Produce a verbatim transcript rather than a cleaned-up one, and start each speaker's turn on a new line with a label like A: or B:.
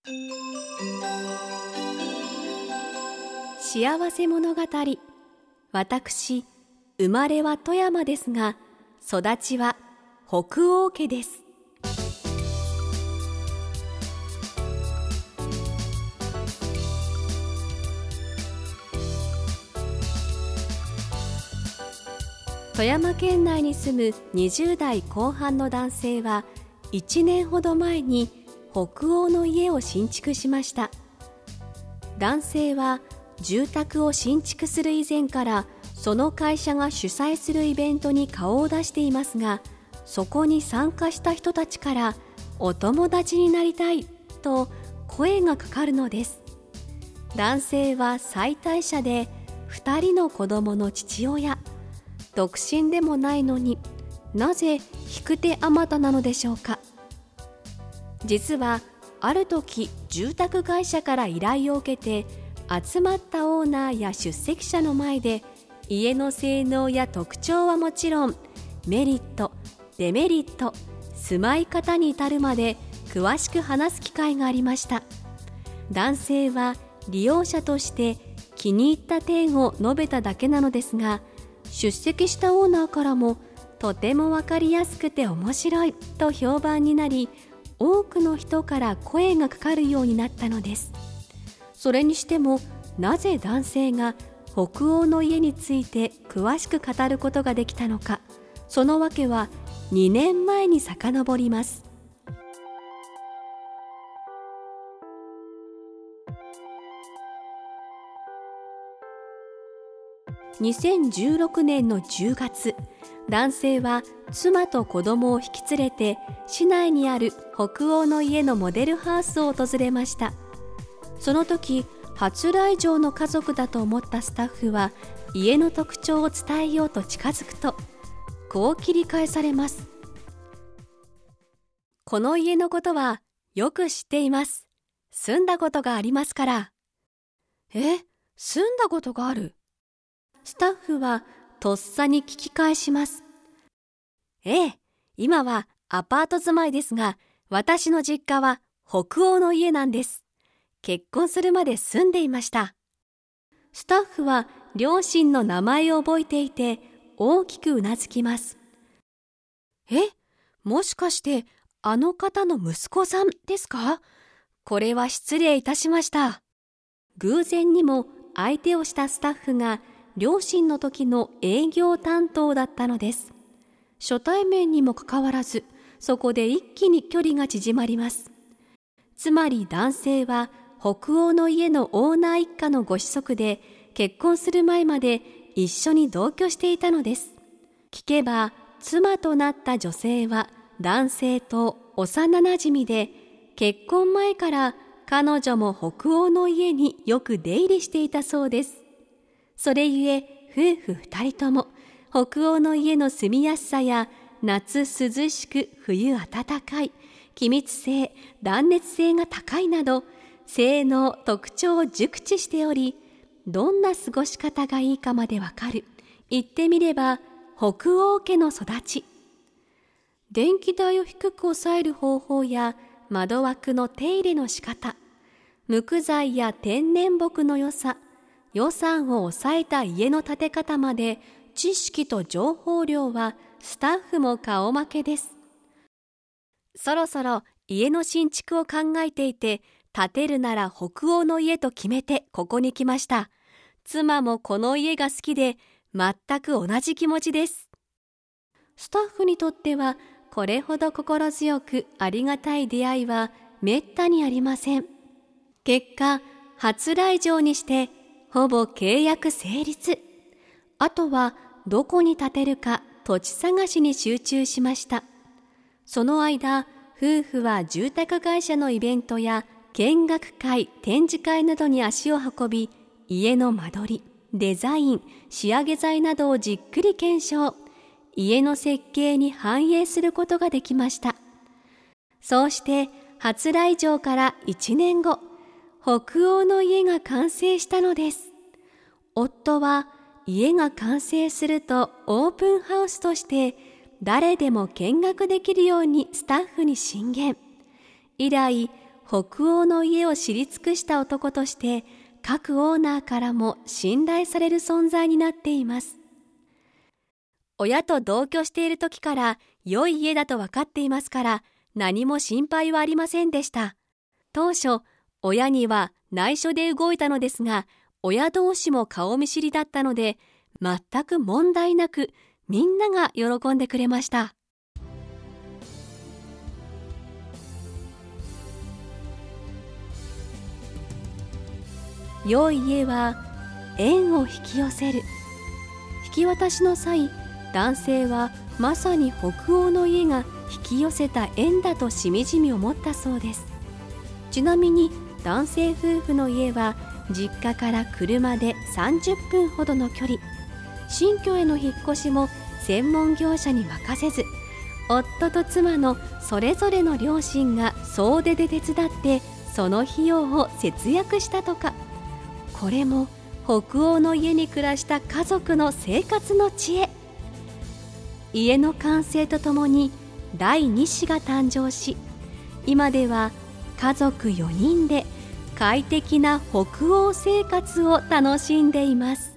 A: 幸せ物語。私、生まれは富山ですが、育ちは北欧家です。富山県内に住むにじゅう代後半の男性はいちねんほど前に北欧の家を新築しました。男性は住宅を新築する以前からその会社が主催するイベントに顔を出していますが、そこに参加した人たちからお友達になりたいと声がかかるのです。男性は妻帯者でふたりの子供の父親、独身でもないのになぜ引く手あまたなのでしょうか。実はある時住宅会社から依頼を受けて集まったオーナーや出席者の前で家の性能や特徴はもちろんメリット、デメリット、住まい方に至るまで詳しく話す機会がありました。男性は利用者として気に入った点を述べただけなのですが、出席したオーナーからもとても分かりやすくて面白いと評判になり、多くの人から声がかかるようになったのです。それにしてもなぜ男性が北欧の家について詳しく語ることができたのか。その訳はにねんまえに遡ります。にせんじゅうろくねんのじゅうがつ、男性は妻と子供を引き連れて市内にある北欧の家のモデルハウスを訪れました。その時、初来場の家族だと思ったスタッフは家の特徴を伝えようと近づくと、こう切り返されます。この家のことはよく知っています。住んだことがありますから。え、住んだことがある？スタッフはとっさに聞き返します。ええ、今はアパート住まいですが、私の実家は北欧の家なんです。結婚するまで住んでいました。スタッフは両親の名前を覚えていて、大きくうなずきます。え、もしかしてあの方の息子さんですか？これは失礼いたしました。偶然にも相手をしたスタッフが両親の時の営業担当だったのです。初対面にもかかわらず、そこで一気に距離が縮まります。つまり男性は北欧の家のオーナー一家のご子息で、結婚する前まで一緒に同居していたのです。聞けば妻となった女性は男性と幼なじみで、結婚前から彼女も北欧の家によく出入りしていたそうです。それゆえ夫婦二人とも北欧の家の住みやすさや、夏涼しく冬暖かい、気密性、断熱性が高いなど性能、特徴を熟知しており、どんな過ごし方がいいかまでわかる。言ってみれば北欧家の育ち。電気代を低く抑える方法や窓枠の手入れの仕方、無垢材や天然木の良さ、予算を抑えた家の建て方まで、知識と情報量はスタッフも顔負けです。そろそろ家の新築を考えていて、建てるなら北欧の家と決めてここに来ました。妻もこの家が好きで全く同じ気持ちです。スタッフにとってはこれほど心強くありがたい出会いはめったにありません。結果、初来場にしてほぼ契約成立。あとはどこに建てるか土地探しに集中しました。その間、夫婦は住宅会社のイベントや見学会、展示会などに足を運び、家の間取り、デザイン、仕上げ材などをじっくり検証。家の設計に反映することができました。そうして初来場からいちねんご、北欧の家が完成したのです。夫は家が完成するとオープンハウスとして誰でも見学できるようにスタッフに進言。以来、 北欧の家を知り尽くした男として各オーナーからも信頼される存在になっています。親と同居している時から良い家だと分かっていますから何も心配はありませんでした。当初、親には内緒で動いたのですが、親同士も顔見知りだったので、全く問題なくみんなが喜んでくれました。良い家は縁を引き寄せる。引き渡しの際、男性はまさに北欧の家が引き寄せた縁だとしみじみ思ったそうです。ちなみに男性夫婦の家は実家から車でさんじゅっぷんほどの距離。新居への引っ越しも専門業者に任せず、夫と妻のそれぞれの両親が総出で手伝ってその費用を節約したとか。これも北欧の家に暮らした家族の生活の知恵。家の完成とともにだいに子が誕生し、今では家族よにんで快適な北欧生活を楽しんでいます。